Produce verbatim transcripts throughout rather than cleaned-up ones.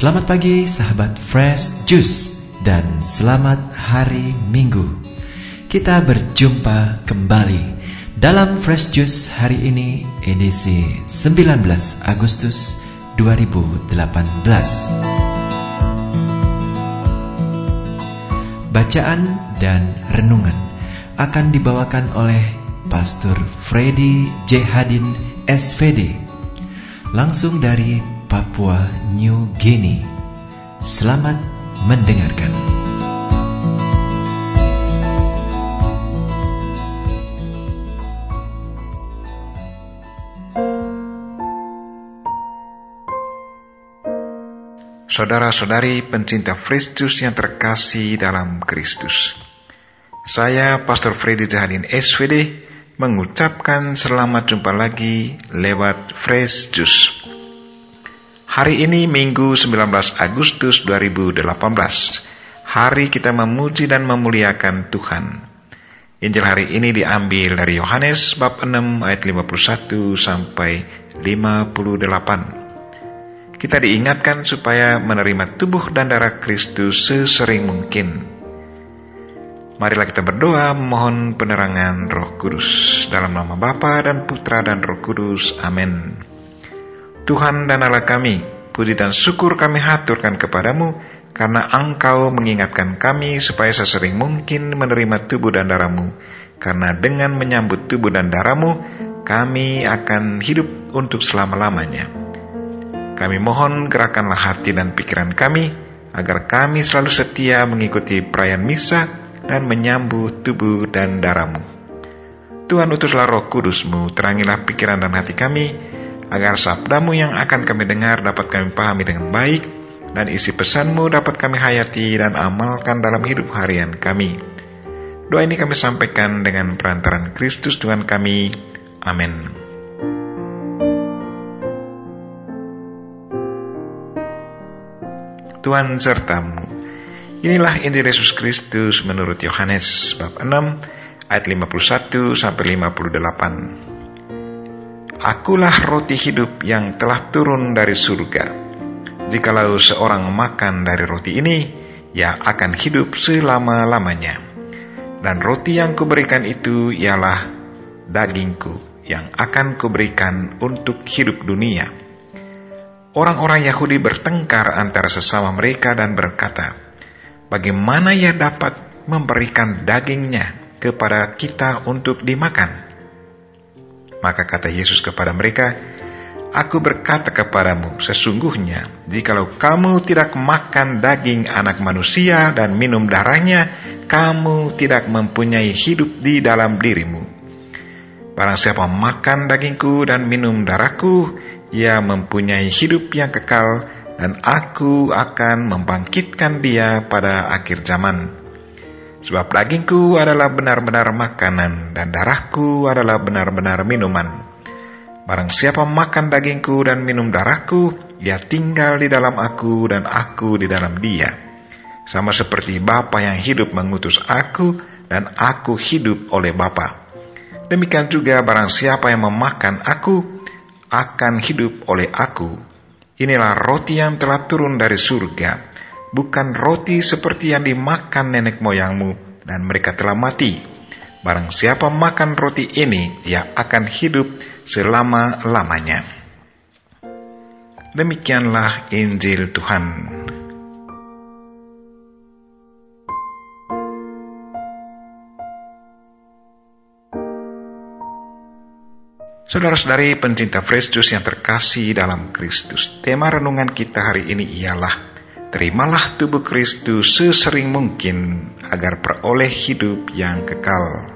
Selamat pagi sahabat Fresh Juice dan selamat hari Minggu. Kita berjumpa kembali dalam Fresh Juice hari ini, edisi sembilan belas Agustus dua ribu delapan belas. Bacaan dan renungan akan dibawakan oleh Pastor Freddy J. Hadin S V D langsung dari Papua New Guinea. Selamat mendengarkan. Saudara-saudari pencinta Fresh Juice yang terkasih dalam Kristus, saya Pastor Freddy J. Hadin S V D mengucapkan selamat jumpa lagi lewat Fresh Juice. Hari ini Minggu sembilan belas Agustus dua ribu delapan belas. Hari kita memuji dan memuliakan Tuhan. Injil hari ini diambil dari Yohanes bab enam ayat lima puluh satu sampai lima puluh delapan. Kita diingatkan supaya menerima tubuh dan darah Kristus sesering mungkin. Marilah kita berdoa memohon penerangan Roh Kudus. Dalam nama Bapa dan Putra dan Roh Kudus. Amin. Tuhan dan Allah kami, puji dan syukur kami haturkan kepadamu, karena Engkau mengingatkan kami supaya sesering mungkin menerima tubuh dan darah-Mu, karena dengan menyambut tubuh dan darah-Mu, kami akan hidup untuk selama-lamanya. Kami mohon gerakanlah hati dan pikiran kami, agar kami selalu setia mengikuti perayaan misa dan menyambut tubuh dan darah-Mu. Tuhan, utuslah Roh Kudus-Mu, terangilah pikiran dan hati kami, agar sabda-Mu yang akan kami dengar dapat kami pahami dengan baik, dan isi pesan-Mu dapat kami hayati dan amalkan dalam hidup harian kami. Doa ini kami sampaikan dengan perantaran Kristus Tuhan kami. Amin. Tuhan serta-Mu. Inilah Injil Yesus Kristus menurut Yohanes bab enam ayat lima puluh satu sampai lima puluh delapan. Akulah roti hidup yang telah turun dari surga. Jikalau seorang makan dari roti ini, ia akan hidup selama-lamanya. Dan roti yang kuberikan itu ialah dagingku yang akan kuberikan untuk hidup dunia. Orang-orang Yahudi bertengkar antara sesama mereka dan berkata, bagaimana ia dapat memberikan dagingnya kepada kita untuk dimakan? Maka kata Yesus kepada mereka, Aku berkata kepadamu, sesungguhnya, jikalau kamu tidak makan daging anak manusia dan minum darahnya, kamu tidak mempunyai hidup di dalam dirimu. Barang siapa makan dagingku dan minum darahku, ia mempunyai hidup yang kekal, dan aku akan membangkitkan dia pada akhir zaman. Sebab dagingku adalah benar-benar makanan, dan darahku adalah benar-benar minuman. Barang siapa makan dagingku dan minum darahku, ia tinggal di dalam aku dan aku di dalam dia. Sama seperti Bapa yang hidup mengutus aku, dan aku hidup oleh Bapa. Demikian juga barang siapa yang memakan aku, akan hidup oleh aku. Inilah roti yang telah turun dari surga, bukan roti seperti yang dimakan nenek moyangmu, dan mereka telah mati. Barang siapa makan roti ini, ia akan hidup selama-lamanya. Demikianlah Injil Tuhan. Saudara-saudari pencinta Fresh Juice yang terkasih dalam Kristus, tema renungan kita hari ini ialah terimalah tubuh Kristus sesering mungkin agar peroleh hidup yang kekal.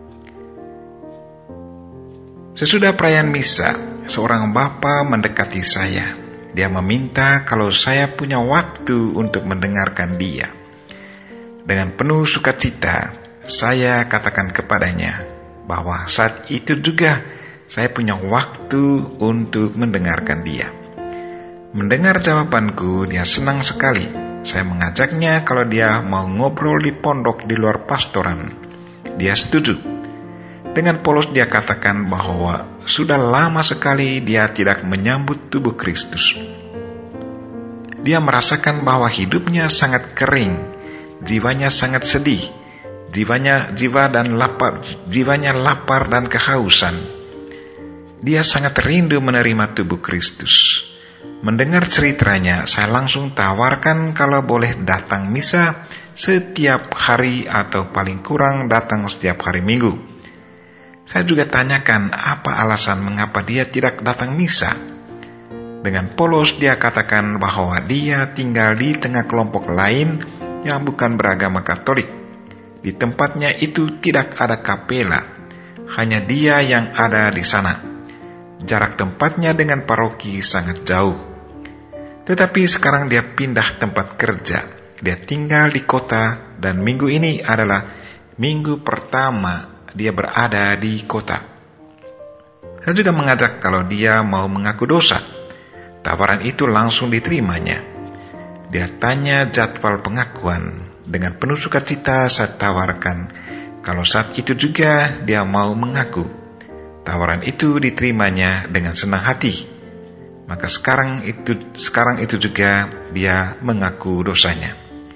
Sesudah perayaan misa, seorang bapa mendekati saya. Dia meminta kalau saya punya waktu untuk mendengarkan dia. Dengan penuh sukacita, saya katakan kepadanya bahwa saat itu juga saya punya waktu untuk mendengarkan dia. Mendengar jawabanku, dia senang sekali. Saya mengajaknya kalau dia mau ngobrol di pondok di luar pastoran. Dia setuju. Dengan polos dia katakan bahwa sudah lama sekali dia tidak menyambut tubuh Kristus. Dia merasakan bahwa hidupnya sangat kering, jiwanya sangat sedih, jiwanya jiwa dan lapar, jiwanya lapar dan kehausan. Dia sangat rindu menerima tubuh Kristus. Mendengar ceritanya, saya langsung tawarkan kalau boleh datang misa setiap hari atau paling kurang datang setiap hari Minggu. Saya juga tanyakan apa alasan mengapa dia tidak datang misa. Dengan polos dia katakan bahwa dia tinggal di tengah kelompok lain yang bukan beragama Katolik. Di tempatnya itu tidak ada kapela, hanya dia yang ada di sana. Jarak tempatnya dengan paroki sangat jauh. Tetapi sekarang dia pindah tempat kerja. Dia tinggal di kota dan minggu ini adalah minggu pertama dia berada di kota. Saya juga mengajak kalau dia mau mengaku dosa. Tawaran itu langsung diterimanya. Dia tanya jadwal pengakuan. Dengan penuh sukacita saya tawarkan kalau saat itu juga dia mau mengaku. Tawaran itu diterimanya dengan senang hati. Maka sekarang itu sekarang itu juga dia mengaku dosanya.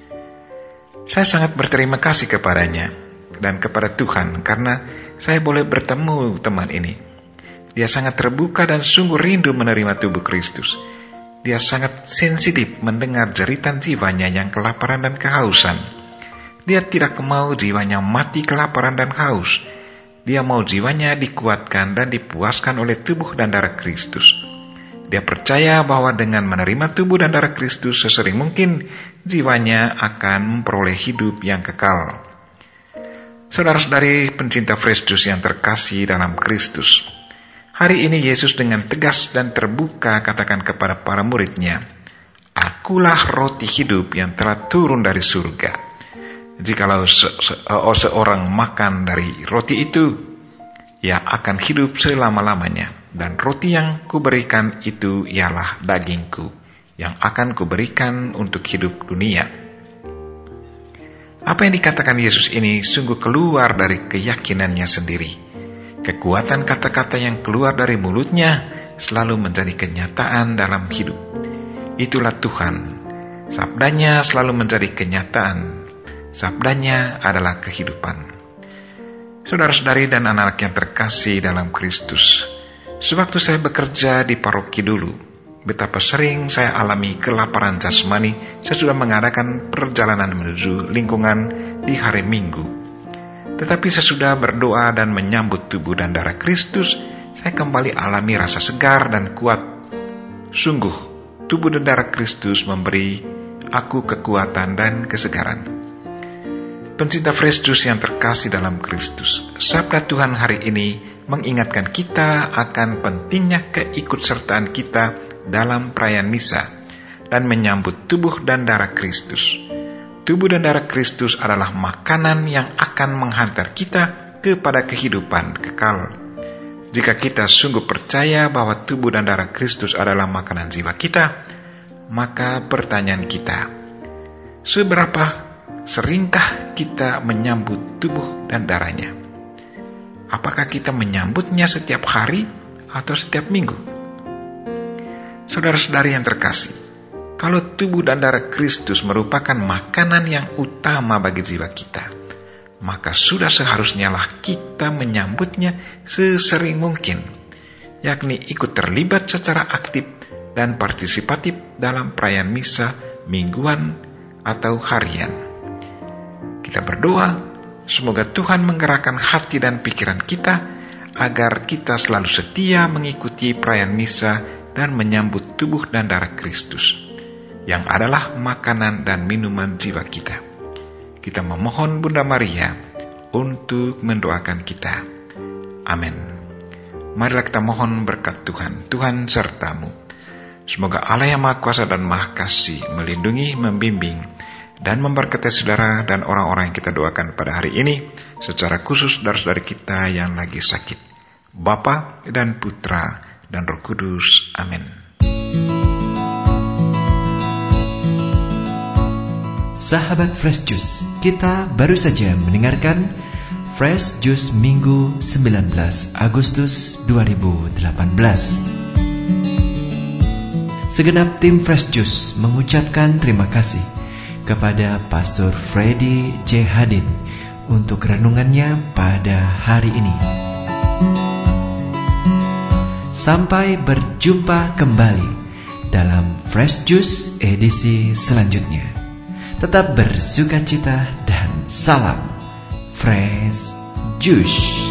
Saya sangat berterima kasih kepadanya dan kepada Tuhan karena saya boleh bertemu teman ini. Dia sangat terbuka dan sungguh rindu menerima tubuh Kristus. Dia sangat sensitif mendengar jeritan jiwanya yang kelaparan dan kehausan. Dia tidak mau jiwanya mati kelaparan dan haus. Dia mau jiwanya dikuatkan dan dipuaskan oleh tubuh dan darah Kristus. Dia percaya bahwa dengan menerima tubuh dan darah Kristus sesering mungkin jiwanya akan memperoleh hidup yang kekal. Saudara-saudari pencinta Fresh Juice yang terkasih dalam Kristus, hari ini Yesus dengan tegas dan terbuka katakan kepada para muridnya, "Akulah roti hidup yang telah turun dari surga. Jikalau se- se- seorang makan dari roti itu, ia akan hidup selama-lamanya. Dan roti yang kuberikan itu ialah dagingku, yang akan kuberikan untuk hidup dunia." Apa yang dikatakan Yesus ini sungguh keluar dari keyakinannya sendiri. Kekuatan kata-kata yang keluar dari mulutnya selalu menjadi kenyataan dalam hidup. Itulah Tuhan. Sabdanya selalu menjadi kenyataan. Sabdanya adalah kehidupan. Saudara-saudari dan anak yang terkasih dalam Kristus, sewaktu saya bekerja di paroki dulu, betapa sering saya alami kelaparan jasmani sesudah mengadakan perjalanan menuju lingkungan di hari Minggu. Tetapi sesudah berdoa dan menyambut tubuh dan darah Kristus, saya kembali alami rasa segar dan kuat. Sungguh, tubuh dan darah Kristus memberi aku kekuatan dan kesegaran. Pencinta Fresh Juice yang terkasih dalam Kristus, sabda Tuhan hari ini mengingatkan kita akan pentingnya keikutsertaan kita dalam perayaan misa dan menyambut tubuh dan darah Kristus. Tubuh dan darah Kristus adalah makanan yang akan menghantar kita kepada kehidupan kekal. Jika kita sungguh percaya bahwa tubuh dan darah Kristus adalah makanan jiwa kita, maka pertanyaan kita, seberapa seringkah kita menyambut tubuh dan darahnya? Apakah kita menyambutnya setiap hari atau setiap minggu? Saudara-saudari yang terkasih, kalau tubuh dan darah Kristus merupakan makanan yang utama bagi jiwa kita, maka sudah seharusnya lah kita menyambutnya sesering mungkin, yakni ikut terlibat secara aktif dan partisipatif dalam perayaan misa mingguan atau harian. Kita berdoa, semoga Tuhan menggerakkan hati dan pikiran kita agar kita selalu setia mengikuti perayaan misa dan menyambut tubuh dan darah Kristus, yang adalah makanan dan minuman jiwa kita. Kita memohon Bunda Maria untuk mendoakan kita. Amin. Marilah kita mohon berkat Tuhan. Tuhan sertamu. Semoga Allah yang Maha Kuasa dan Maha Kasih melindungi, membimbing, dan memberkati saudara dan orang-orang yang kita doakan pada hari ini, secara khusus saudara-saudari kita yang lagi sakit. Bapa dan Putra dan Roh Kudus. Amin. Sahabat Fresh Juice, kita baru saja mendengarkan Fresh Juice Minggu sembilan belas Agustus dua ribu delapan belas. segenap tim Fresh Juice mengucapkan terima kasih kepada Pastor Freddy J. Hadin untuk renungannya pada hari ini. Sampai berjumpa kembali dalam Fresh Juice edisi selanjutnya. Tetap bersukacita dan salam Fresh Juice.